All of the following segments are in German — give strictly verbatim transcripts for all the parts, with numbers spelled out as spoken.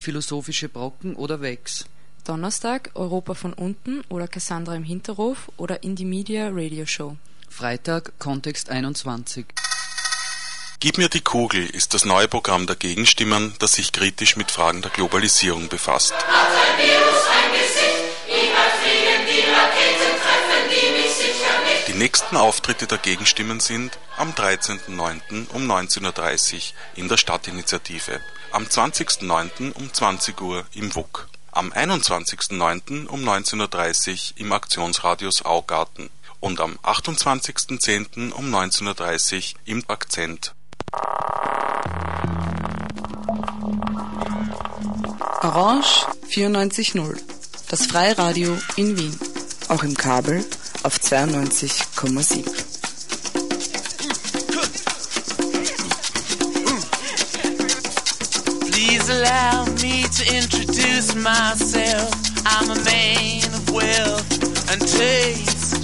Philosophische Brocken oder Wex. Donnerstag Europa von unten oder Cassandra im Hinterhof oder Indie Media Radio Show. Freitag Kontext einundzwanzig. Gib mir die Kugel ist das neue Programm der Gegenstimmen, das sich kritisch mit Fragen der Globalisierung befasst. Hat ein Virus ein Gesicht? Überfliegen die Raketen, treffen die mich sicher nicht. Die nächsten Auftritte der Gegenstimmen sind am dreizehnten neunten um neunzehn Uhr dreißig in der Stadtinitiative, am zwanzigsten neunten um zwanzig Uhr im W U K, am einundzwanzigsten neunten um neunzehn Uhr dreißig im Aktionsradius Augarten und am achtundzwanzigsten zehnten um neunzehn Uhr dreißig im Akzent. Orange vierundneunzig null, das Freiradio in Wien. Auch im Kabel auf zweiundneunzig Komma sieben. Please allow me to introduce myself. I'm a man of wealth and taste.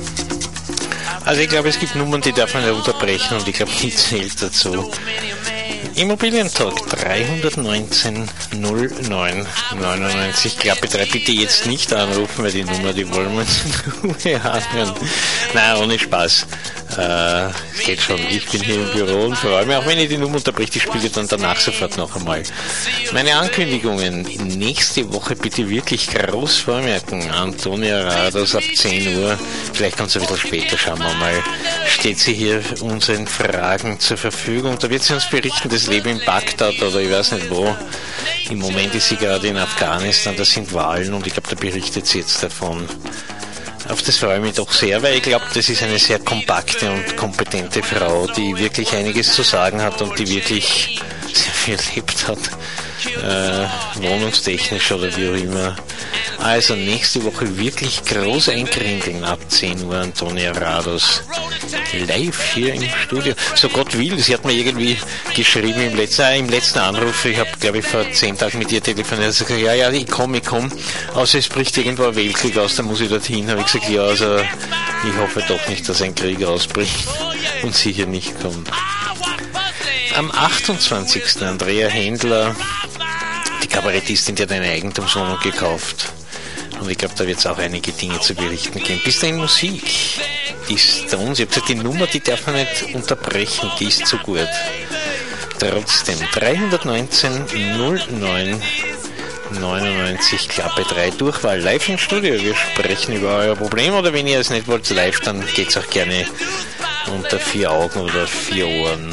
Also ich glaube, es gibt Nummern, die darf man nicht unterbrechen und ich glaube, die zählt dazu. Immobilientalk dreihundertneunzehn null neun neunundneunzig, Klappe drei, bitte jetzt nicht anrufen, weil die Nummer, die wollen wir uns in Ruhe anhören. Nein, ohne Spaß. Äh, geht schon, ich bin hier im Büro und freue mich, auch wenn ich die Nummer unterbreche, ich spiele dann danach sofort noch einmal. Meine Ankündigungen, nächste Woche bitte wirklich groß vormerken. Antonia Rados ab zehn Uhr, vielleicht ganz ein bisschen später, schauen wir mal, steht sie hier unseren Fragen zur Verfügung. Da wird sie uns berichten, das Leben in Bagdad oder ich weiß nicht wo. Im Moment ist sie gerade in Afghanistan, da sind Wahlen und ich glaube, da berichtet sie jetzt davon. Auf das freue ich mich doch sehr, weil ich glaube, das ist eine sehr kompakte und kompetente Frau, die wirklich einiges zu sagen hat und die wirklich sehr viel erlebt hat, äh, wohnungstechnisch oder wie auch immer. Also nächste Woche wirklich groß einkringeln ab zehn Uhr, Antonia Rados live hier im Studio. So Gott will, sie hat mir irgendwie geschrieben im letzten, äh, im letzten Anruf, ich habe glaube ich vor zehn Tagen mit ihr telefoniert, sie hat gesagt, ja, ja, ich komme, ich komme, außer es bricht irgendwo ein Weltkrieg aus, dann muss ich dorthin. Habe ich gesagt, ja, also ich hoffe doch nicht, dass ein Krieg ausbricht und sie hier nicht kommt. Am achtundzwanzigsten Andrea Händler, die Kabarettistin, die hat eine Eigentumswohnung gekauft. Und ich glaube, da wird es auch einige Dinge zu berichten geben. Bis dahin Musik. Die Stones, ich habe gesagt, die Nummer, die darf man nicht unterbrechen, die ist zu gut. Trotzdem, dreihundertneunzehn null neun neunundneunzig, Klappe drei, Durchwahl, live im Studio. Wir sprechen über euer Problem, oder wenn ihr es nicht wollt live, dann geht's auch gerne unter vier Augen oder vier Ohren.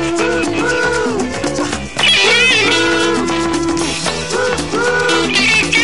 Get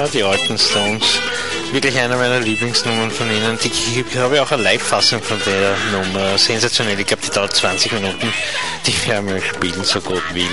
Ja, die alten Stones. Wirklich einer meiner Lieblingsnummern von ihnen. Die, ich habe auch eine Live-Fassung von der Nummer. Sensationell. Ich glaube, die dauert zwanzig Minuten. Die werden wir spielen, so Gott will.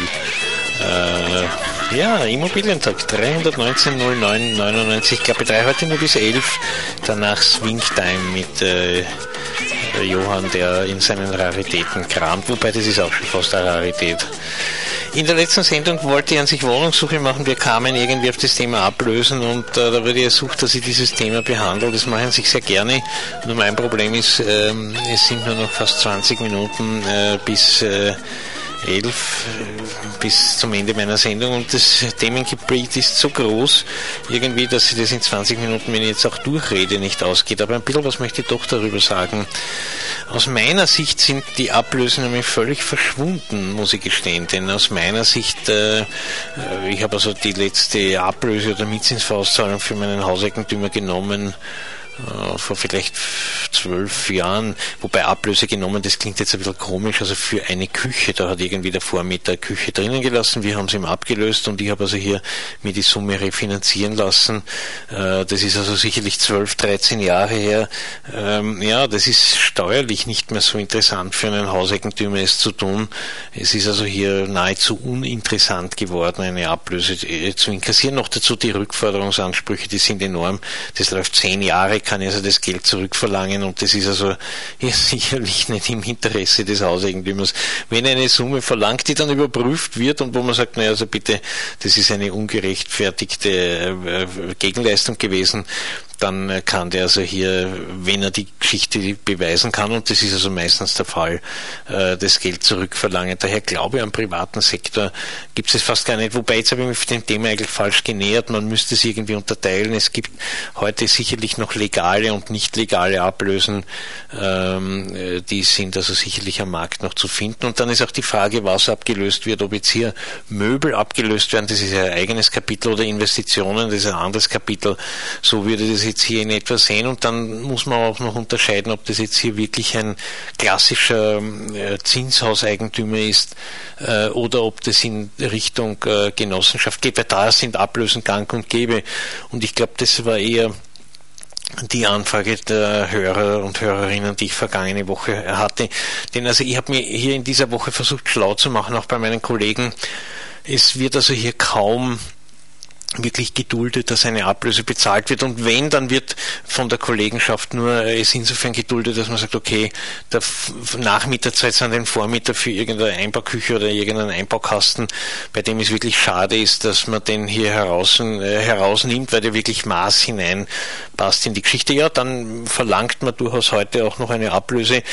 Äh, ja, Immobilientag. dreihundertneunzehn null neun neunundneunzig. Ich glaube, drei heute nur bis elf. Danach Swing Time mit äh, Johann, der in seinen Raritäten kramt. Wobei, das ist auch schon fast eine Rarität. In der letzten Sendung wollte ich an sich Wohnungssuche machen. Wir kamen irgendwie auf das Thema Ablösen und äh, da wurde ersucht, dass ich dieses Thema behandle. Das mache ich an sich sehr gerne. Nur mein Problem ist, ähm, es sind nur noch fast zwanzig Minuten äh, bis äh, elf, äh, bis zum Ende meiner Sendung und das Themengebiet ist so groß, irgendwie, dass ich das in zwanzig Minuten, wenn ich jetzt auch durchrede, nicht ausgeht. Aber ein bisschen was möchte ich doch darüber sagen. Aus meiner Sicht sind die Ablösen nämlich völlig verschwunden, muss ich gestehen, denn aus meiner Sicht, äh, ich habe also die letzte Ablöse oder Mietzinsvorauszahlung für meinen Hauseigentümer genommen, äh, vor vielleicht zwölf Jahren, wobei Ablöse genommen, das klingt jetzt ein bisschen komisch, also für eine Küche, da hat irgendwie der Vormieter eine Küche drinnen gelassen, wir haben es ihm abgelöst und ich habe also hier mir die Summe refinanzieren lassen. Äh, das ist also sicherlich zwölf, dreizehn Jahre her. Ähm, ja, das ist steuerlich nicht mehr so interessant für einen Hauseigentümer es zu tun. Es ist also hier nahezu uninteressant geworden, eine Ablöse zu inkassieren. Noch dazu die Rückforderungsansprüche, die sind enorm. Das läuft zehn Jahre, kann ich also das Geld zurückverlangen und das ist also ja, sicherlich nicht im Interesse des Hauseigentümers. Wenn eine Summe verlangt, die dann überprüft wird und wo man sagt, naja, also bitte, das ist eine ungerechtfertigte äh, Gegenleistung gewesen, dann kann der also hier, wenn er die Geschichte beweisen kann, und das ist also meistens der Fall, äh, das Geld zurückverlangen. Daher glaube ich, am privaten Sektor gibt es fast gar nicht. Wobei, jetzt habe ich mich dem Thema eigentlich falsch genähert. Man müsste es irgendwie unterteilen. Es gibt heute sicherlich noch legale und nicht legale Ablösen. Ähm, die sind also sicherlich am Markt noch zu finden. Und dann ist auch die Frage, was abgelöst wird. Ob jetzt hier Möbel abgelöst werden, das ist ja ein eigenes Kapitel, oder Investitionen, das ist ein anderes Kapitel. So würde das jetzt hier in etwa sehen, und dann muss man auch noch unterscheiden, ob das jetzt hier wirklich ein klassischer äh, Zinshauseigentümer ist äh, oder ob das in Richtung äh, Genossenschaft geht, weil da sind Ablösen gang und gäbe, und ich glaube, das war eher die Anfrage der Hörer und Hörerinnen, die ich vergangene Woche hatte. Denn also ich habe mir hier in dieser Woche versucht, schlau zu machen, auch bei meinen Kollegen. Es wird also hier kaum wirklich geduldet, dass eine Ablöse bezahlt wird, und wenn, dann wird von der Kollegenschaft nur es insofern geduldet, dass man sagt, okay, der Nachmieter zahlt an den Vormieter für irgendeine Einbauküche oder irgendeinen Einbaukasten, bei dem es wirklich schade ist, dass man den hier heraus, äh, herausnimmt, weil der wirklich Maß hinein passt in die Geschichte. Ja, dann verlangt man durchaus heute auch noch eine Ablöse.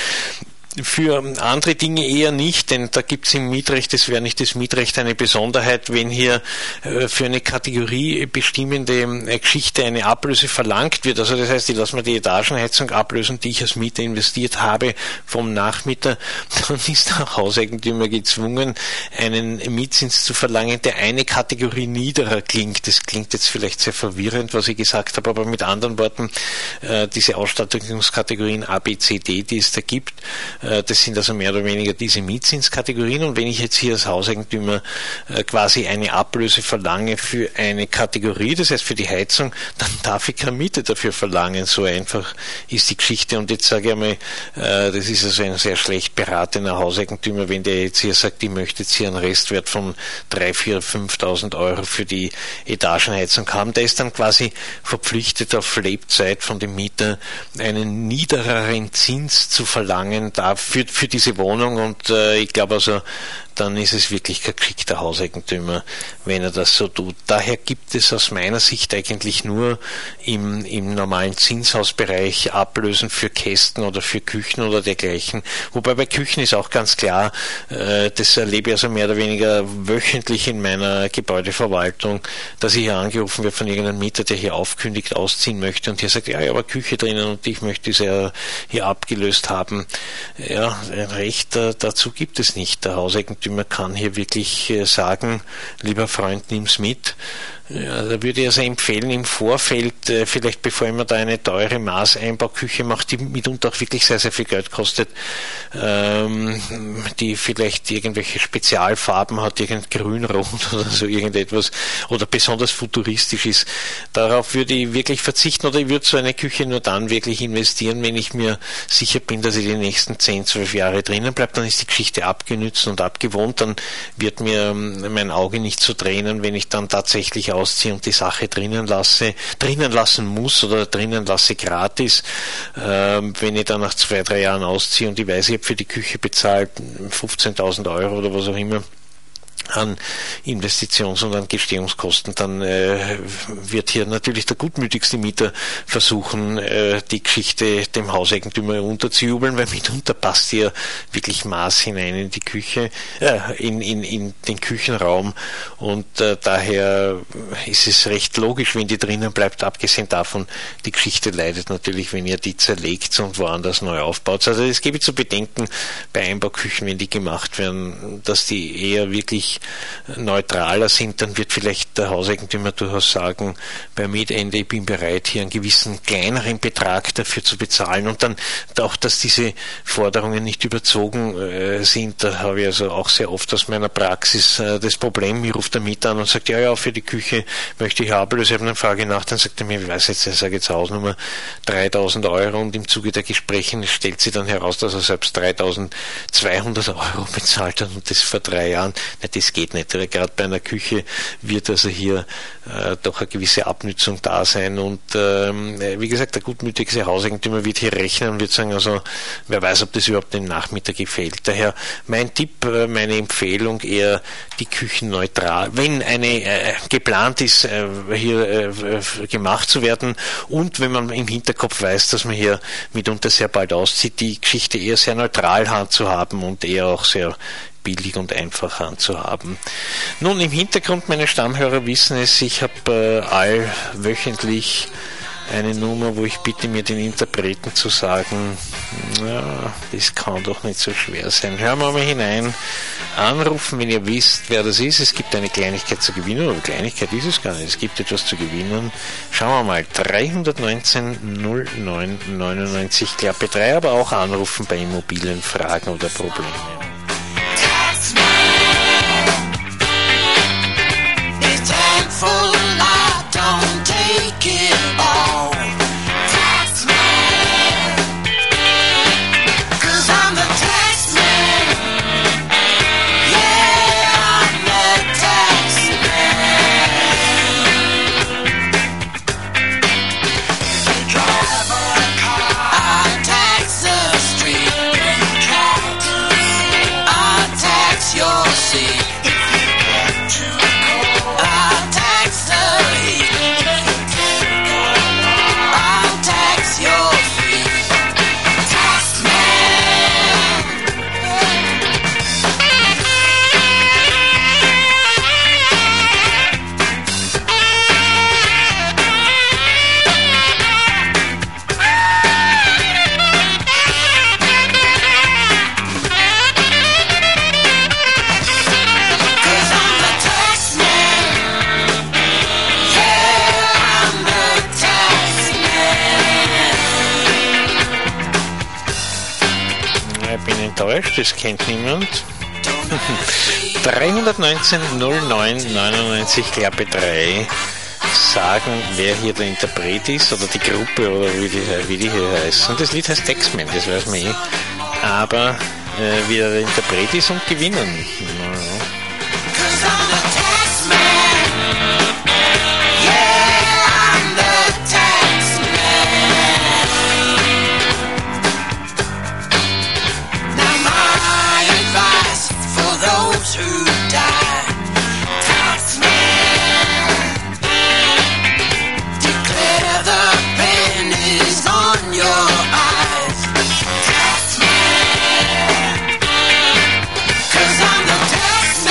Für andere Dinge eher nicht, denn da gibt es im Mietrecht, das wäre nicht das Mietrecht, eine Besonderheit, wenn hier äh, für eine Kategorie bestimmende äh, Geschichte eine Ablöse verlangt wird. Also das heißt, ich lasse mir die Etagenheizung ablösen, die ich als Mieter investiert habe, vom Nachmieter, dann ist der Hauseigentümer gezwungen, einen Mietzins zu verlangen, der eine Kategorie niederer klingt. Das klingt jetzt vielleicht sehr verwirrend, was ich gesagt habe, aber mit anderen Worten, äh, diese Ausstattungskategorien A, B, C, D, die es da gibt, das sind also mehr oder weniger diese Mietzinskategorien, und wenn ich jetzt hier als Hauseigentümer quasi eine Ablöse verlange für eine Kategorie, das heißt für die Heizung, dann darf ich keine Miete dafür verlangen. So einfach ist die Geschichte. Und jetzt sage ich einmal, das ist also ein sehr schlecht beratener Hauseigentümer, wenn der jetzt hier sagt, ich möchte jetzt hier einen Restwert von dreitausend, viertausend, fünftausend Euro für die Etagenheizung haben, der ist dann quasi verpflichtet, auf Lebzeit von dem Mieter einen niedereren Zins zu verlangen, da Für, für diese Wohnung, und äh, ich glaube also, dann ist es wirklich kein geschickter Hauseigentümer, wenn er das so tut. Daher gibt es aus meiner Sicht eigentlich nur im, im normalen Zinshausbereich Ablösen für Kästen oder für Küchen oder dergleichen. Wobei bei Küchen ist auch ganz klar, äh, das erlebe ich also mehr oder weniger wöchentlich in meiner Gebäudeverwaltung, dass ich hier angerufen werde von irgendeinem Mieter, der hier aufkündigt, ausziehen möchte, und hier sagt, ja, ich habe eine Küche drinnen und ich möchte sie ja hier abgelöst haben. Ja, ein Recht äh, dazu gibt es nicht. Der Hauseigentümer Hauseigentümer kann hier wirklich sagen, lieber Freund, nimm's mit. Ja, da würde ich also empfehlen, im Vorfeld, äh, vielleicht bevor ich mir da eine teure Maßeinbauküche mache, die mitunter auch wirklich sehr, sehr viel Geld kostet, ähm, die vielleicht irgendwelche Spezialfarben hat, irgendein Grün-Rot oder so irgendetwas, oder besonders futuristisch ist. Darauf würde ich wirklich verzichten, oder ich würde so eine Küche nur dann wirklich investieren, wenn ich mir sicher bin, dass ich die nächsten zehn, zwölf Jahre drinnen bleibe. Dann ist die Geschichte abgenützt und abgewohnt, dann wird mir ähm, mein Auge nicht zu tränen, wenn ich dann tatsächlich auch ausziehe und die Sache drinnen lasse, drinnen lassen muss oder drinnen lasse gratis, ähm, wenn ich dann nach zwei, drei Jahren ausziehe und ich weiß, ich habe für die Küche bezahlt fünfzehntausend Euro oder was auch immer an Investitions- und an Gestehungskosten, dann äh, wird hier natürlich der gutmütigste Mieter versuchen, äh, die Geschichte dem Hauseigentümer unterzujubeln, weil mitunter passt hier wirklich Maß hinein in die Küche, äh, in, in, in den Küchenraum, und äh, daher ist es recht logisch, wenn die drinnen bleibt. Abgesehen davon, die Geschichte leidet natürlich, wenn ihr die zerlegt und woanders neu aufbaut. Also es gebe zu bedenken bei Einbauküchen, wenn die gemacht werden, dass die eher wirklich neutraler sind. Dann wird vielleicht der Hauseigentümer durchaus sagen, bei Mietende, ich bin bereit, hier einen gewissen kleineren Betrag dafür zu bezahlen, und dann auch, dass diese Forderungen nicht überzogen äh, sind. Da habe ich also auch sehr oft aus meiner Praxis äh, das Problem, mir ruft der Mieter an und sagt, ja, ja, für die Küche möchte ich Ablöse. Ich habe eine Frage nach, dann sagt er mir, ich weiß jetzt, ich sage jetzt Hausnummer dreitausend Euro, und im Zuge der Gespräche stellt sie dann heraus, dass er selbst dreitausendzweihundert Euro bezahlt hat, und das vor drei Jahren. Na, das geht nicht. Gerade bei einer Küche wird also hier äh, doch eine gewisse Abnützung da sein, und ähm, wie gesagt, der gutmütigste Hauseigentümer wird hier rechnen und wird sagen, also wer weiß, ob das überhaupt dem Nachmieter gefällt. Daher mein Tipp, äh, meine Empfehlung, eher die Küchen neutral, wenn eine äh, geplant ist, äh, hier äh, gemacht zu werden, und wenn man im Hinterkopf weiß, dass man hier mitunter sehr bald auszieht, die Geschichte eher sehr neutral handzuhaben und eher auch sehr billig und einfach handzuhaben. Nun, im Hintergrund, meine Stammhörer wissen es, ich habe äh, allwöchentlich eine Nummer, wo ich bitte, mir den Interpreten zu sagen, ja, das kann doch nicht so schwer sein. Hören wir mal hinein, anrufen, wenn ihr wisst, wer das ist. Es gibt eine Kleinigkeit zu gewinnen, oder Kleinigkeit ist es gar nicht, es gibt etwas zu gewinnen. Schauen wir mal, drei eins neun null neun neunundneunzig, Klappe drei, aber auch anrufen bei Immobilienfragen oder Problemen. Das kennt niemand. drei eins neun null neun neunundneunzig, Klappe drei, sagen, wer hier der Interpret ist, oder die Gruppe, oder wie die, wie die hier heißt. Und das Lied heißt Taxman, das weiß man eh. Aber äh, wie der Interpret ist, und gewinnen. Ja. Who died? Taxman, declare the pen is on your eyes. Taxman, 'cause I'm the taxman.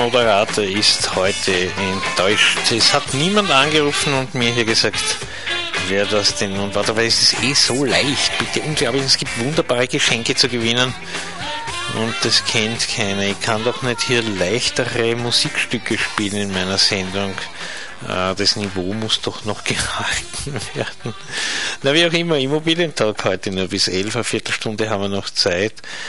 Moderator ist heute enttäuscht. Es hat niemand angerufen und mir hier gesagt, wer das denn nun war. Dabei ist es eh so leicht. Bitte unglaublich, es gibt wunderbare Geschenke zu gewinnen. Und das kennt keiner. Ich kann doch nicht hier leichtere Musikstücke spielen in meiner Sendung. Das Niveau muss doch noch gehalten werden. Na, wie auch immer, Immobilientag heute nur bis elf, eine Viertelstunde haben wir noch Zeit.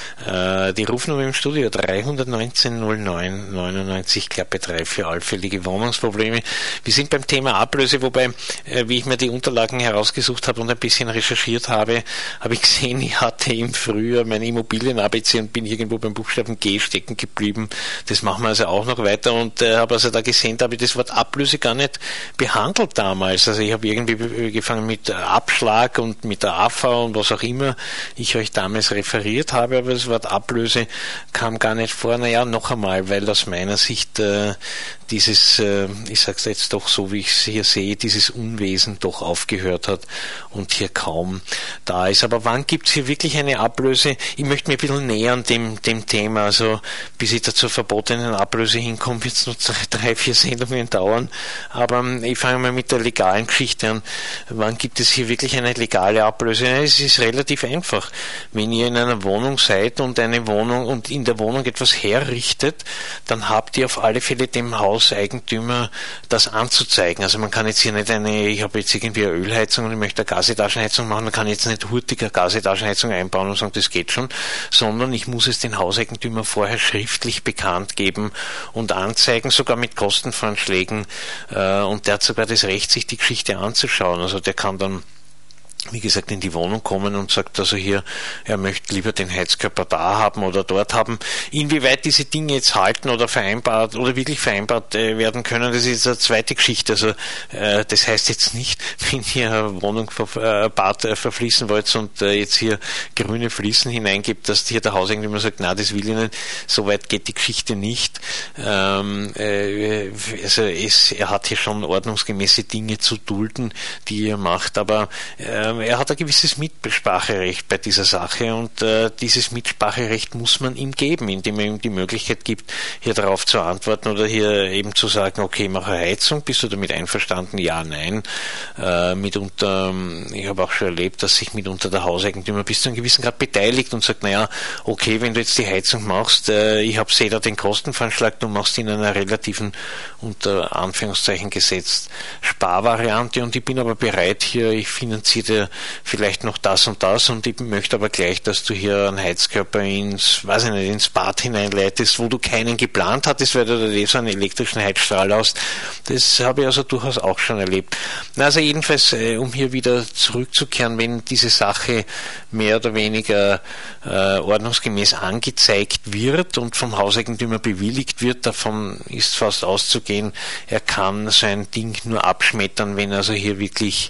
Die Rufnummer im Studio drei eins neun null neun neunundneunzig, Klappe drei für allfällige Wohnungsprobleme. Wir sind beim Thema Ablöse, wobei, wie ich mir die Unterlagen herausgesucht habe und ein bisschen recherchiert habe, habe ich gesehen, ich hatte im Frühjahr mein Immobilien-A B C und bin irgendwo beim Buchstaben G stecken geblieben. Das machen wir also auch noch weiter und äh, habe also da gesehen, da habe ich das Wort Ablöse gar nicht behandelt damals. Also ich habe irgendwie gefangen mit Abschlag und mit der A V und was auch immer ich euch damals referiert habe, aber das Wort Ablöse kam gar nicht vor. Naja, noch einmal, weil aus meiner Sicht äh, dieses, äh, ich sage es jetzt doch so, wie ich es hier sehe, dieses Unwesen doch aufgehört hat und hier kaum da ist. Aber wann gibt es hier wirklich eine Ablöse? Ich möchte mir ein bisschen nähern dem, dem Thema. Also bis ich da zur verbotenen Ablöse hinkomme, wird es noch drei, vier Sendungen dauern. Aber ich fange mal mit der legalen Geschichte an. Wann gibt es hier wirklich eine legale Ablöse? Es ist relativ einfach. Wenn ihr in einer Wohnung seid und eine Wohnung und in der Wohnung etwas herrichtet, dann habt ihr auf alle Fälle dem Hauseigentümer das anzuzeigen. Also man kann jetzt hier nicht eine, ich habe jetzt irgendwie eine Ölheizung und ich möchte eine Gasetagenheizung machen, man kann jetzt nicht hurtig eine Gasetagenheizung einbauen und sagen, das geht schon, sondern ich muss es den Hauseigentümer vorher schriftlich bekannt geben und anzeigen, sogar mit Kostenvoranschlägen. Und der hat sogar das Recht, sich die Geschichte anzuschauen. Also der kann dann, wie gesagt, in die Wohnung kommen und sagt also hier, er möchte lieber den Heizkörper da haben oder dort haben. Inwieweit diese Dinge jetzt halten oder vereinbart oder wirklich vereinbart äh, werden können, das ist eine zweite Geschichte. Also äh, das heißt jetzt nicht, wenn ihr eine Wohnung ver, äh, Bad äh, verfließen wollt und äh, jetzt hier grüne Fliesen hineingibt, dass hier der Hauseigentümer sagt, na, das will ich nicht. So weit geht die Geschichte nicht. Ähm, äh, also es, er hat hier schon ordnungsgemäße Dinge zu dulden, die er macht, aber äh, er hat ein gewisses Mitspracherecht bei dieser Sache und äh, dieses Mitspracherecht muss man ihm geben, indem er ihm die Möglichkeit gibt, hier darauf zu antworten oder hier eben zu sagen, okay, mache Heizung, bist du damit einverstanden? Ja, nein. Äh, mitunter, ich habe auch schon erlebt, dass sich mitunter der Hauseigentümer bis zu einem gewissen Grad beteiligt und sagt, naja, okay, wenn du jetzt die Heizung machst, äh, ich habe sehe da den Kostenvoranschlag, du machst in einer relativen, unter Anführungszeichen gesetzt, Sparvariante und ich bin aber bereit, hier, ich finanziere vielleicht noch das und das und ich möchte aber gleich, dass du hier einen Heizkörper ins, weiß ich nicht, ins Bad hineinleitest, wo du keinen geplant hattest, weil du da eh so einen elektrischen Heizstrahl hast. Das habe ich also durchaus auch schon erlebt. Also jedenfalls, um hier wieder zurückzukehren, wenn diese Sache mehr oder weniger äh, ordnungsgemäß angezeigt wird und vom Hauseigentümer bewilligt wird, davon ist fast auszugehen, er kann so ein Ding nur abschmettern, wenn also hier wirklich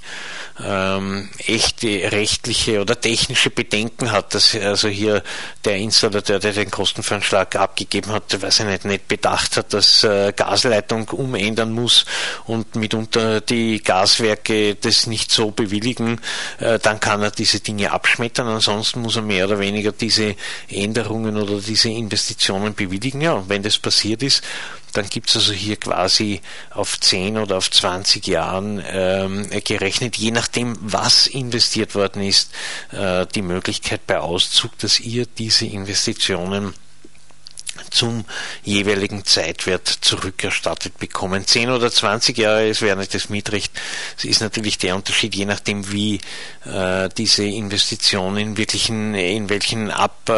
ähm, echte rechtliche oder technische Bedenken hat, dass also hier der Installateur, der den Kostenvoranschlag abgegeben hat, weiß ich nicht, nicht bedacht hat, dass äh, Gasleitung umändern muss und mitunter die Gaswerke das nicht so bewilligen, äh, dann kann er diese Dinge abschmettern, ansonsten muss er mehr oder weniger diese Änderungen oder diese Investitionen bewilligen. Ja, und wenn das passiert ist, dann gibt es also hier quasi auf zehn oder auf zwanzig Jahren ähm, gerechnet, je nachdem, was investiert worden ist, äh, die Möglichkeit bei Auszug, dass ihr diese Investitionen zum jeweiligen Zeitwert zurückerstattet bekommen. zehn oder zwanzig Jahre, es wäre nicht das Mietrecht, es ist natürlich der Unterschied, je nachdem wie äh, diese Investition in wirklichen, in welchen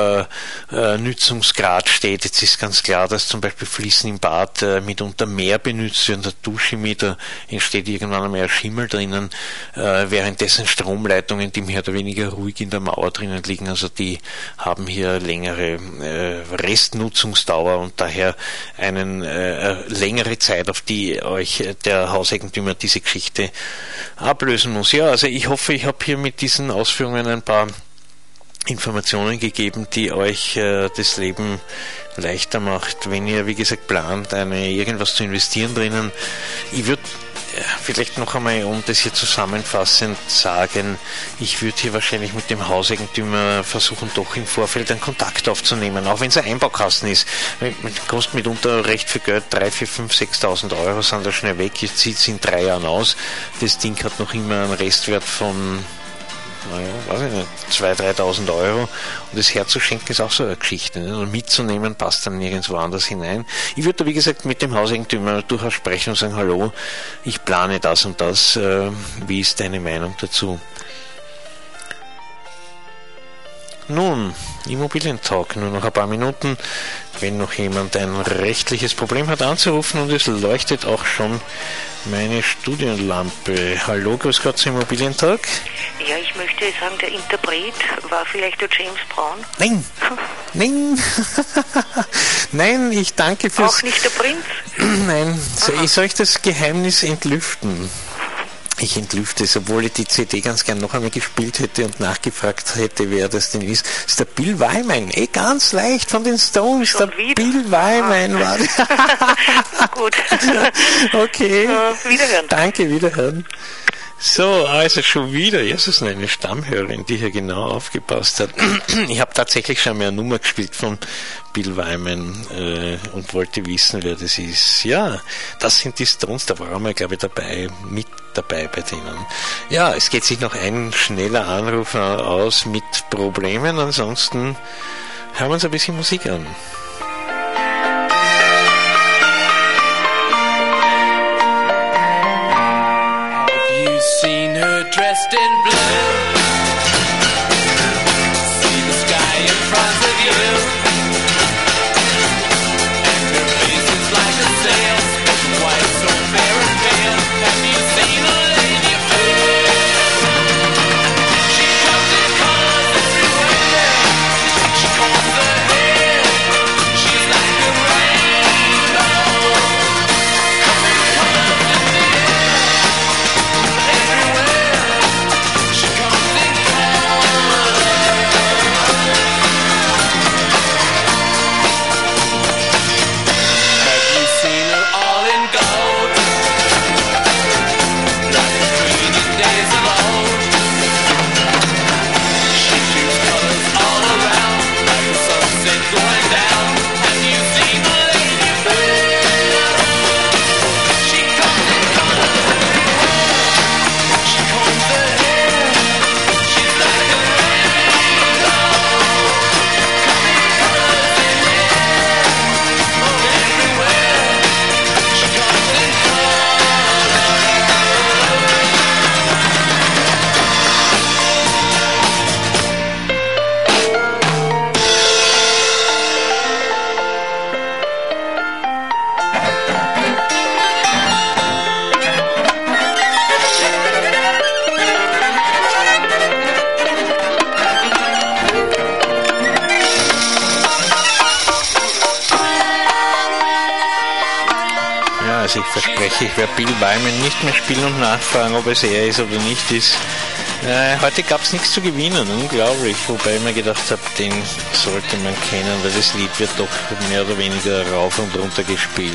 Abnützungsgrad äh, steht. Jetzt ist ganz klar, dass zum Beispiel Fließen im Bad äh, mitunter mehr benutzt wird, in der Duschchemie, da entsteht irgendwann einmal ein Schimmel drinnen, äh, währenddessen Stromleitungen, die mehr oder weniger ruhig in der Mauer drinnen liegen, also die haben hier längere äh, Restnutzung und daher einen äh, längere Zeit, auf die euch der Hauseigentümer diese Geschichte ablösen muss. Ja, also ich hoffe, ich habe hier mit diesen Ausführungen ein paar Informationen gegeben, die euch äh, das Leben leichter macht, wenn ihr, wie gesagt, plant, eine irgendwas zu investieren drinnen. Ich würde vielleicht noch einmal, um das hier zusammenfassend sagen, ich würde hier wahrscheinlich mit dem Hauseigentümer versuchen, doch im Vorfeld einen Kontakt aufzunehmen, auch wenn es ein Einbaukasten ist. Kostet mitunter recht viel Geld, drei, vier, fünf, sechstausend Euro sind da schnell weg, jetzt zieht es in drei Jahren aus. Das Ding hat noch immer einen Restwert von naja, weiß ich nicht, zweitausend, dreitausend Euro. Und das herzuschenken ist auch so eine Geschichte. Ne? Und mitzunehmen passt dann nirgendwo anders hinein. Ich würde da, wie gesagt, mit dem Hauseigentümer durchaus sprechen und sagen, hallo, ich plane das und das. Äh, wie ist deine Meinung dazu? Nun, Immobilientalk, nur noch ein paar Minuten. Wenn noch jemand ein rechtliches Problem hat, anzurufen, und es leuchtet auch schon meine Studienlampe. Hallo, grüß Gott zum Immobilientalk. Ja, ich möchte sagen, der Interpret war vielleicht der James Brown. Nein, nein, nein, ich danke fürs... Auch nicht der Prinz? Nein, so, Aha. Soll ich das Geheimnis entlüften? Ich entlüfte es, obwohl ich die C D ganz gern noch einmal gespielt hätte und nachgefragt hätte, wer das denn ist. Das ist der Bill Wyman, eh ganz leicht von den Stones. Schon der wieder? Bill Wyman ah. war. Gut. Okay. Ja, wiederhören. Danke, wiederhören. So, also schon wieder, Jesus, eine Stammhörerin, die hier genau aufgepasst hat. Ich habe tatsächlich schon mal eine Nummer gespielt von Bill Wyman äh, und wollte wissen, wer das ist. Ja, das sind die Stones, da waren wir, glaube ich, dabei, mit dabei bei denen. Ja, es geht sich noch ein schneller Anruf aus mit Problemen, ansonsten hören wir uns ein bisschen Musik an. Seen her dressed in blue. See the sky in front of you. And her face is like a sail, white so fair and pale. Have you seen a lady fair? She comes in colors everywhere. She combs her hair. She's like a rainbow. Coming colors in the air. Also ich verspreche, ich werde Bill Wyman nicht mehr spielen und nachfragen, ob es er ist oder nicht ist. Äh, heute gab es nichts zu gewinnen, unglaublich. Wobei ich mir gedacht habe, den sollte man kennen, weil das Lied wird doch mehr oder weniger rauf und runter gespielt.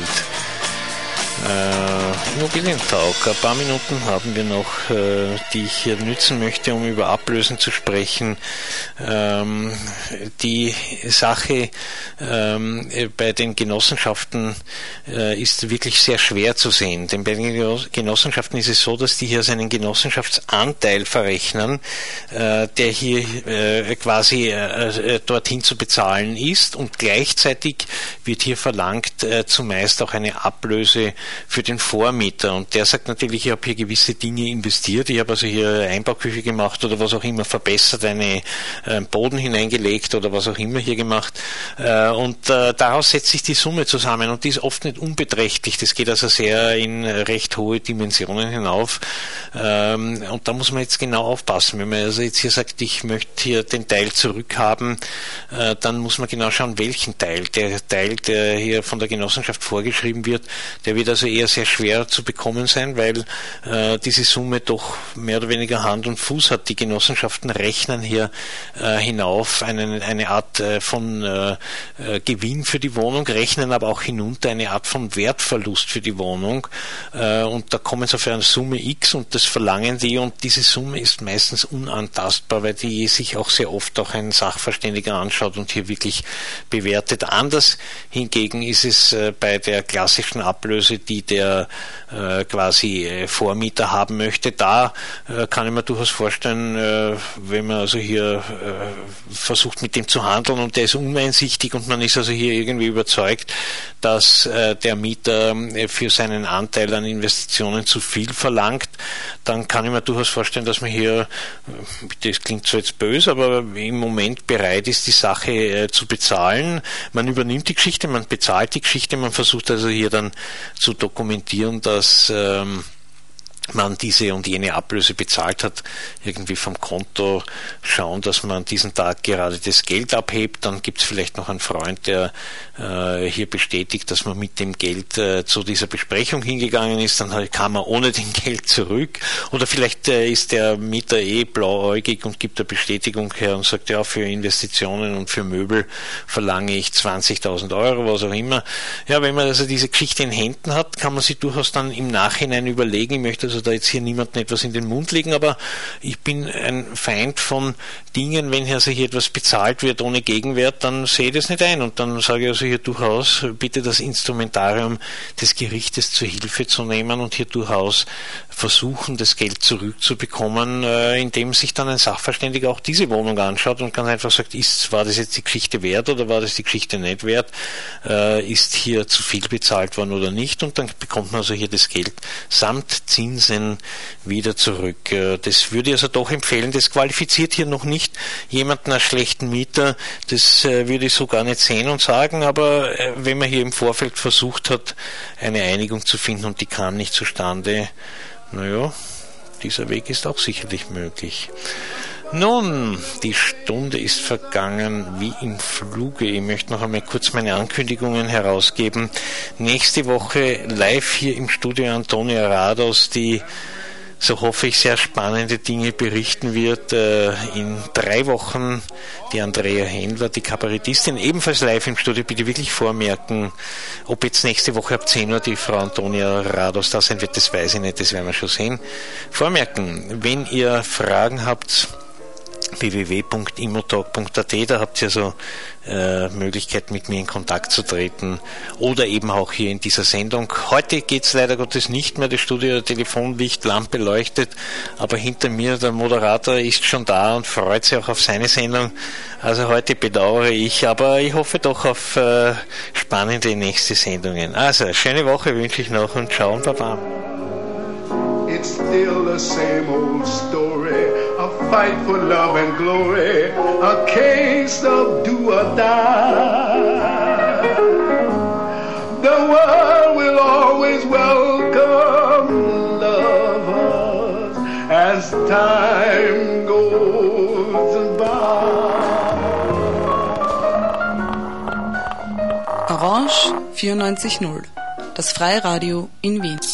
Äh, Immobilientalk. Ein paar Minuten haben wir noch, äh, die ich hier nützen möchte, um über Ablösen zu sprechen. Ähm, die Sache ähm, bei den Genossenschaften äh, ist wirklich sehr schwer zu sehen. Denn bei den Genossenschaften ist es so, dass die hier seinen Genossenschaftsanteil verrechnen, äh, der hier äh, quasi äh, dorthin zu bezahlen ist, und gleichzeitig wird hier verlangt äh, zumeist auch eine Ablöse für den Vormieter, und der sagt natürlich, ich habe hier gewisse Dinge investiert, ich habe also hier eine Einbauküche gemacht oder was auch immer, verbessert, eine, einen Boden hineingelegt oder was auch immer hier gemacht, äh, und äh, daraus setzt sich die Summe zusammen, und die ist oft nicht unbeträchtlich, das geht also sehr in recht hohe Dimensionen hinauf, ähm, und da muss man jetzt genau aufpassen. Wenn man also jetzt hier sagt, ich möchte hier den Teil zurückhaben, äh, dann muss man genau schauen, welchen Teil. Der Teil, der hier von der Genossenschaft vorgeschrieben wird, der wird also eher sehr schwer zu bekommen sein, weil äh, diese Summe doch mehr oder weniger Hand und Fuß hat. Die Genossenschaften rechnen hier äh, hinauf einen, eine Art äh, von äh, äh, Gewinn für die Wohnung, rechnen aber auch hinunter eine Art von Wertverlust für die Wohnung äh, und da kommen sie auf eine Summe X und das verlangen die und diese Summe ist meistens unantastbar, weil die sich auch sehr oft auch ein Sachverständiger anschaut und hier wirklich bewertet. Anders hingegen ist es äh, bei der klassischen Ablöse, die der äh, quasi äh, Vormieter haben möchte. Da äh, kann ich mir durchaus vorstellen, äh, wenn man also hier äh, versucht mit dem zu handeln und der ist uneinsichtig und man ist also hier irgendwie überzeugt, dass äh, der Mieter äh, für seinen Anteil an Investitionen zu viel verlangt, dann kann ich mir durchaus vorstellen, dass man hier, das klingt so jetzt böse, aber im Moment bereit ist, die Sache äh, zu bezahlen. Man übernimmt die Geschichte, man bezahlt die Geschichte, man versucht also hier dann zu dokumentieren, dass ähm, man diese und jene Ablöse bezahlt hat, irgendwie vom Konto schauen, dass man an diesem Tag gerade das Geld abhebt, dann gibt es vielleicht noch einen Freund, der äh, hier bestätigt, dass man mit dem Geld äh, zu dieser Besprechung hingegangen ist, dann kam man ohne den Geld zurück oder vielleicht äh, ist der Mieter eh blauäugig und gibt eine Bestätigung her und sagt, ja, für Investitionen und für Möbel verlange ich zwanzigtausend Euro, was auch immer. Ja, wenn man also diese Geschichte in Händen hat, kann man sich durchaus dann im Nachhinein überlegen, ich möchte also da jetzt hier niemandem etwas in den Mund legen, aber ich bin ein Feind von Dingen, wenn also hier etwas bezahlt wird ohne Gegenwert, dann sehe ich das nicht ein und dann sage ich also hier durchaus, bitte das Instrumentarium des Gerichtes zur Hilfe zu nehmen und hier durchaus versuchen, das Geld zurückzubekommen, äh, indem sich dann ein Sachverständiger auch diese Wohnung anschaut und ganz einfach sagt, ist, war das jetzt die Geschichte wert oder war das die Geschichte nicht wert, äh, ist hier zu viel bezahlt worden oder nicht und dann bekommt man also hier das Geld samt Zinsen wieder zurück. Äh, das würde ich also doch empfehlen, das qualifiziert hier noch nicht jemanden als schlechten Mieter, das äh, würde ich so gar nicht sehen und sagen, aber äh, wenn man hier im Vorfeld versucht hat, eine Einigung zu finden und die kam nicht zustande, naja, dieser Weg ist auch sicherlich möglich. Nun, die Stunde ist vergangen wie im Fluge. Ich möchte noch einmal kurz meine Ankündigungen herausgeben. Nächste Woche live hier im Studio Antonia Rados, die, so hoffe ich, sehr spannende Dinge berichten wird. In drei Wochen die Andrea Händler, die Kabarettistin, ebenfalls live im Studio. Bitte wirklich vormerken, ob jetzt nächste Woche ab zehn Uhr die Frau Antonia Rados da sein wird, das weiß ich nicht, das werden wir schon sehen. Vormerken, wenn ihr Fragen habt, w w w punkt immotalk punkt a t, da habt ihr also äh, Möglichkeit mit mir in Kontakt zu treten oder eben auch hier in dieser Sendung. Heute geht es leider Gottes nicht mehr, das Studio, Telefonlicht, Lampe leuchtet, aber hinter mir der Moderator ist schon da und freut sich auch auf seine Sendung. Also heute bedauere ich, aber ich hoffe doch auf äh, spannende nächste Sendungen. Also, schöne Woche wünsche ich noch und ciao und baba. It's still the same old story, a fight for love and glory, a case of do or die. The world will always welcome lovers as time goes by. Orange vierundneunzig null, das Freiradio in Wien.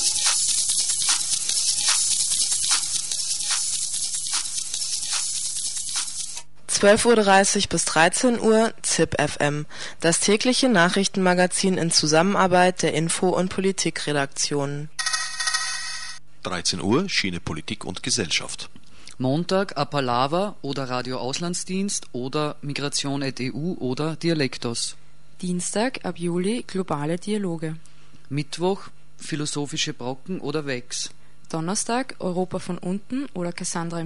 zwölf Uhr dreißig bis dreizehn Uhr Z I P F M, das tägliche Nachrichtenmagazin in Zusammenarbeit der Info- und Politikredaktionen. dreizehn Uhr Schiene Politik und Gesellschaft. Montag Apalava oder Radio Auslandsdienst oder Migration at E U oder Dialektos. Dienstag ab Juli globale Dialoge. Mittwoch philosophische Brocken oder Wex. Donnerstag Europa von unten oder Cassandra im